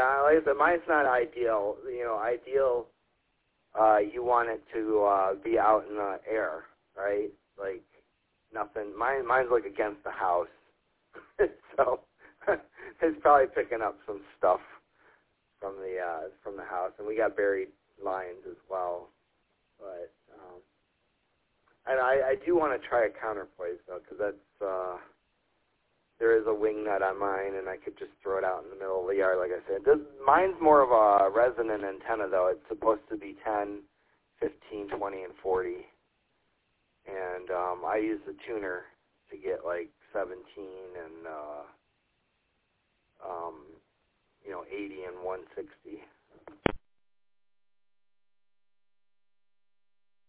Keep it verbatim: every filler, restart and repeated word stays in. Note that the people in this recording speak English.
Yeah, like I said, mine's not ideal. You know, ideal, uh, you want it to uh, be out in the air, right? Like, nothing. Mine, mine's like against the house. So it's probably picking up some stuff from the uh, from the house. And we got buried lions as well. But um, and I, I do want to try a counterpoise, though, because that's... Uh, there is a wing nut on mine, and I could just throw it out in the middle of the yard, like I said. This, mine's more of a resonant antenna, though. It's supposed to be ten, fifteen, twenty, and forty. And um, I use the tuner to get, like, seventeen and, uh, um, you know, eighty and one sixty.